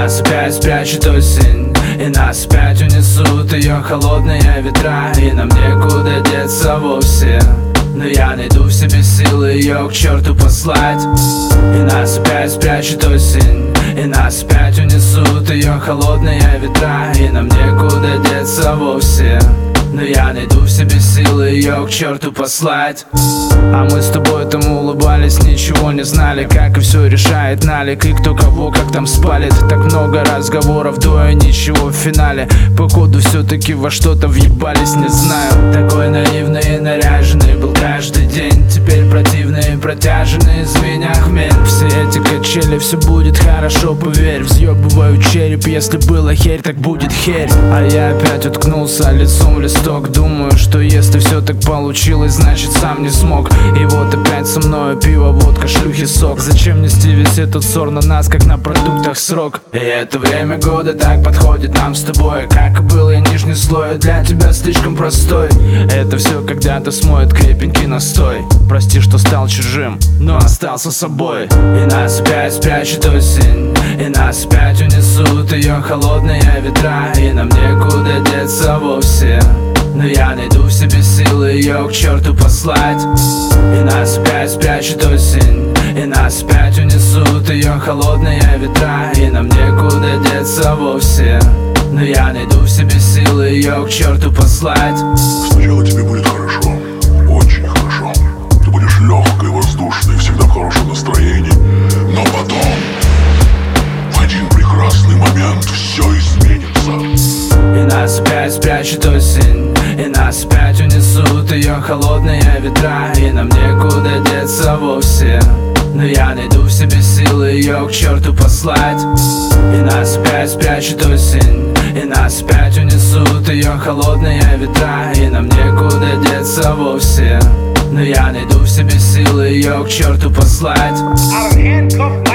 нас опять спрячет осень, и нас опять унесут ее холодные ветра, и нам некуда деться вовсе. Но я найду в себе силы ее к черту послать. И нас опять спрячет осень, и нас опять унесут ее холодные ветра, и нам некуда деться вовсе. Но я найду в себе силы ее к черту послать. А мы с тобой этому улыбались, ничего не знали, как и все решает налик, и кто кого как там спалит. Так много разговоров, двое ничего в финале. Походу все-таки во что-то въебались, не знаю. Такой наивный и наряженный был каждый день, теперь противный и протяженный из меня хмель. Все эти качели, все будет хорошо, поверь. Взъебываю череп, если была херь, так будет херь. А я опять уткнулся лицом в листок, думаю, что если все так получилось, значит сам не смог. И вот опять со мной пиво, водка, шлюхи, сок. Зачем нести весь этот ссор на нас, как на продуктах срок? И это время года так подходит нам с тобой. Как и был я нижний слой, для тебя слишком простой. Это все когда-то смоет крепенький настой. Прости, что стал чужим, но остался собой. И нас опять спрячет осень, и нас опять унесут ее холодные ветра, и нам некуда деться вовсе. Но я найду в себе силы ее к черту послать. И нас опять спрячет осень, и нас опять унесут ее холодные ветра, и нам некуда деться вовсе. Но я найду в себе силы ее к черту послать. Сначала тебе будет хорошо, очень хорошо. Ты будешь легкой, воздушной, всегда в хорошем настроении. Но потом, в один прекрасный момент, все изменится. И нас опять спрячет осень, и нас опять унесут ее холодные ветра, и нам некуда деться вовсе. Но я найду в себе силы ее к черту послать. И нас опять спрячет осень, и нас опять унесут ее холодные ветра, и нам некуда деться вовсе. Но я найду в себе силы ее к черту послать.